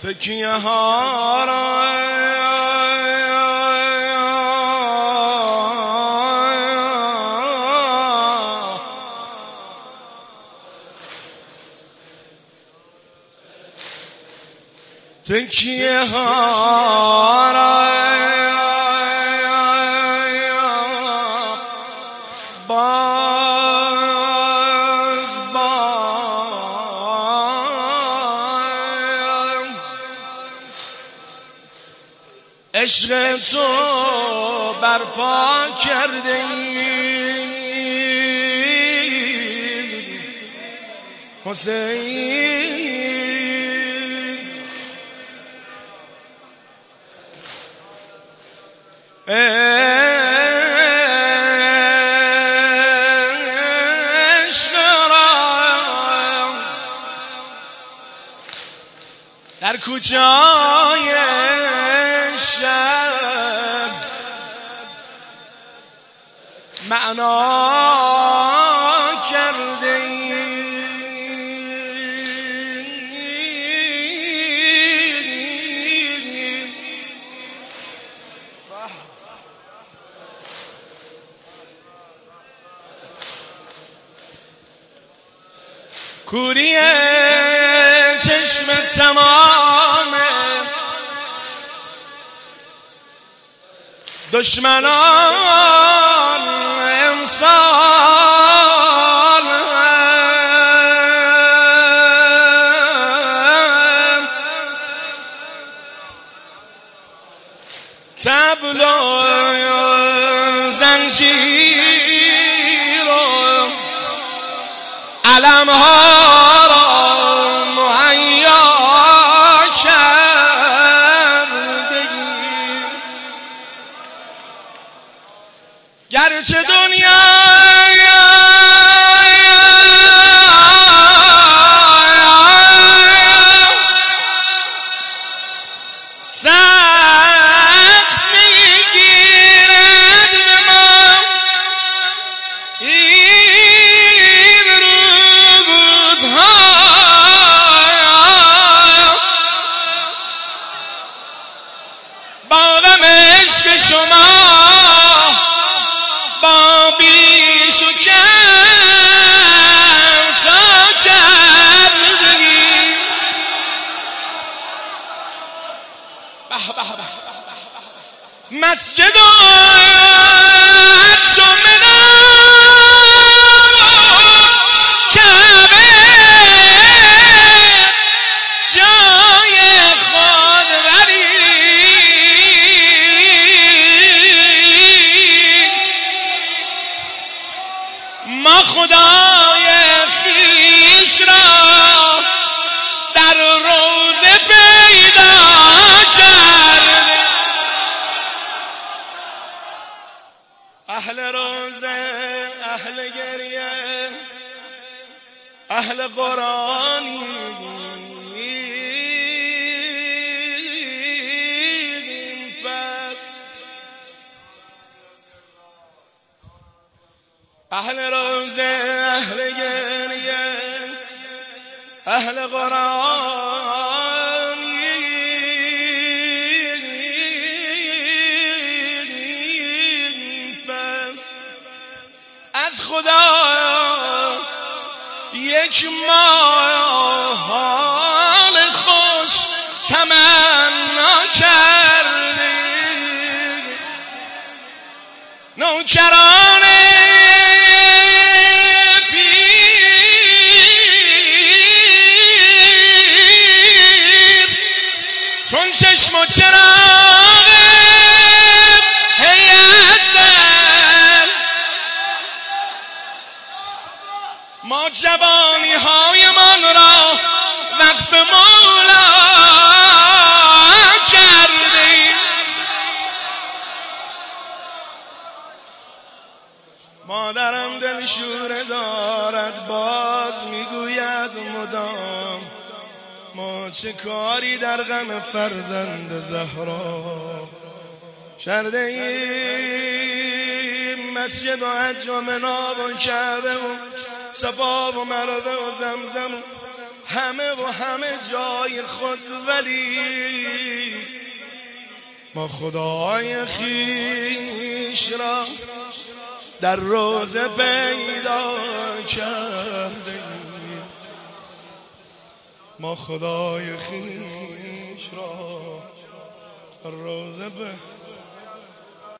تکیه ها را تکیه ها را عشق تو برپا کرده حسین، عشق را در کوچه‌های شب معنا کرده کوری چشم تمام دشمنان امسال طبل و زنجیر و علمها را مهیا گرچه دنیا سخت میگیرد به ما این روزها، با غم عشق شما با بیش و کم تا کردگی مسجد و جمعه کعبه جای خودوری ما خدای خویش را در روزه پیدا کرد. اهل روزه، اهل گریه، اهل قرآنی پس اهل روزه، اهل گریه، اهل قرآن پس از خدا یک ماه حال خوش تمنا کردیم. نوکران چون چشم و چراغ هیئت زن ما جوانی های من را وقف مولا کردیم. مادرم دلشوره دارد باز میگوید مدام ما چه کاری در غم فرزند زهرا کرده ایم. مسجد و حج و مناب و کعبه و صفا و مروه و زمزم و همه و همه جای خود، ولی ما خدای خیش را در روزه پیدا کردیم. ما خدای خیش را در روزه